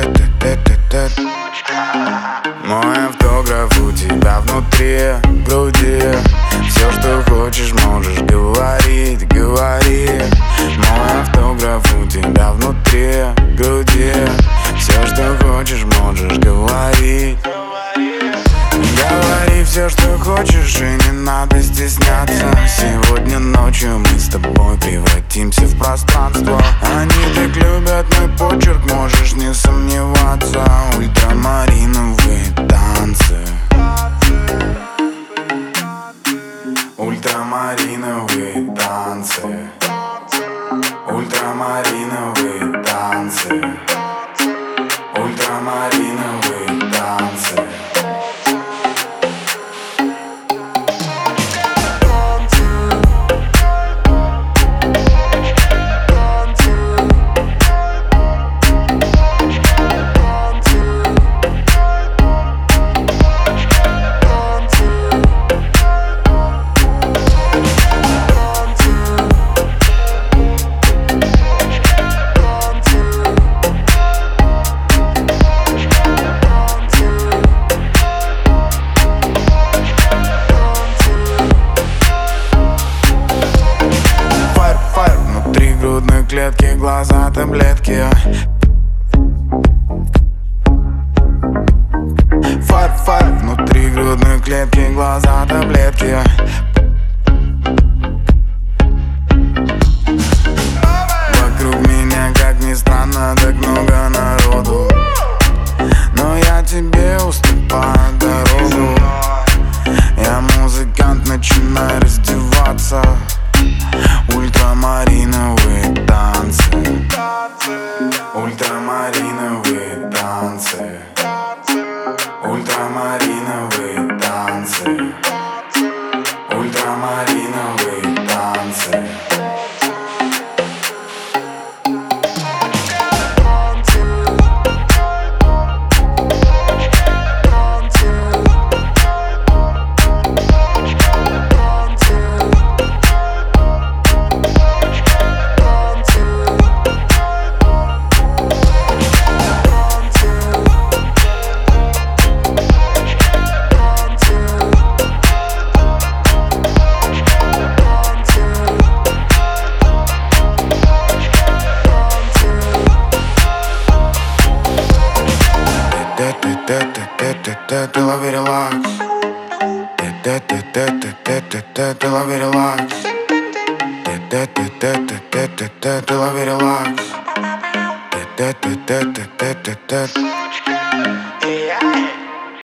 Мой автограф у тебя внутри груди. Все, что хочешь, можешь говорить, говори. Мой автограф у тебя внутри груди. Все, что хочешь, можешь говорить. Говори все, что хочешь, и не надо стесняться. Сегодня ночью мы с тобой превратимся в пространство. Они так любят мой почерк, можешь не сомневаться. Ультрамариновые танцы. Ультрамариновые танцы. Ультрамариновые танцы. Ультрамариновые танцы. Клетки, глаза, таблетки. Фар, внутри грудной клетки, глаза, таблетки. Вокруг меня, как ни странно, так много народу, но я тебе уступаю дорогу. Я музыкант, начинаю раздеваться. Ультрамариновые танцы. Ультрамариновые танцы. Ультрамариновые танцы. Ультрамариновые танцы. Ты лови релакс. Ты лови релакс. Ты лови релакс.